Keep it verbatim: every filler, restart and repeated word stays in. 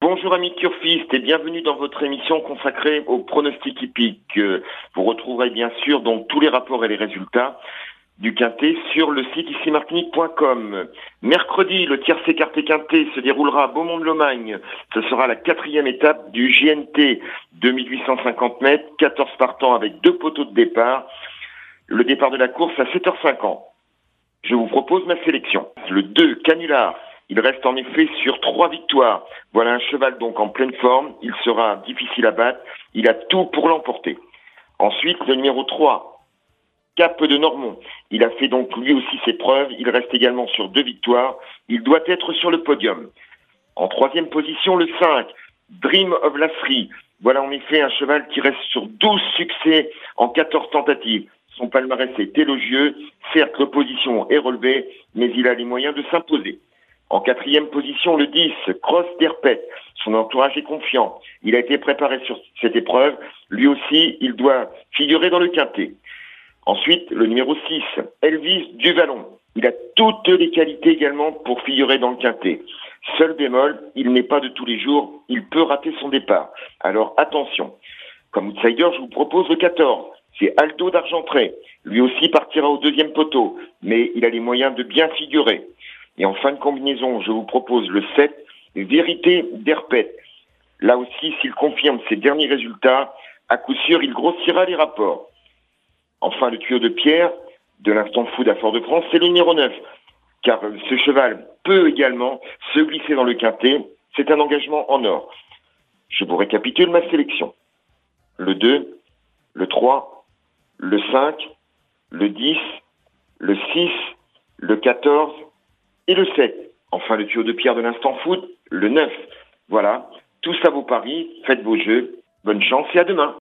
Bonjour amis turfistes et bienvenue dans votre émission consacrée aux pronostics hippiques. Vous retrouverez bien sûr donc tous les rapports et les résultats du Quintet sur le site ici martinique point com. Mercredi, le tiercé écarté Quintet se déroulera à Beaumont-de-Lomagne. Ce sera la quatrième étape du J N T, deux mille huit cent cinquante mètres, quatorze partants avec deux poteaux de départ. Le départ de la course à sept heures cinquante. Je vous propose ma sélection. Le deux, Canular. Il reste en effet sur trois victoires. Voilà un cheval donc en pleine forme. Il sera difficile à battre. Il a tout pour l'emporter. Ensuite, le numéro trois, Cap de Normand. Il a fait donc lui aussi ses preuves. Il reste également sur deux victoires. Il doit être sur le podium. En troisième position, le cinq, Dream of Lasserie. Voilà en effet un cheval qui reste sur douze succès en quatorze tentatives. Son palmarès est élogieux. Certes, l'opposition est relevée, mais il a les moyens de s'imposer. En quatrième position, le dix, Cross d'Herpet. Son entourage est confiant. Il a été préparé sur cette épreuve. Lui aussi, il doit figurer dans le quintet. Ensuite, le numéro six, Elvis du Vallon. Il a toutes les qualités également pour figurer dans le quintet. Seul bémol, il n'est pas de tous les jours. Il peut rater son départ. Alors attention. Comme outsider, je vous propose le quatorze. C'est Aldo d'Argentré. Lui aussi partira au deuxième poteau, mais il a les moyens de bien figurer. Et en fin de combinaison, je vous propose le sept, Vérité d'Herpet. Là aussi, s'il confirme ses derniers résultats, à coup sûr, il grossira les rapports. Enfin, le tuyau de pierre de l'instant food à Fort-de-France, c'est le numéro neuf. Car ce cheval peut également se glisser dans le quintet. C'est un engagement en or. Je vous récapitule ma sélection. Le deux, le trois, le cinq, le dix, le six, le quatorze et le sept. Enfin, le tuyau de pierre de l'instant foot, le neuf. Voilà, tout ça vos paris, faites vos jeux. Bonne chance et à demain.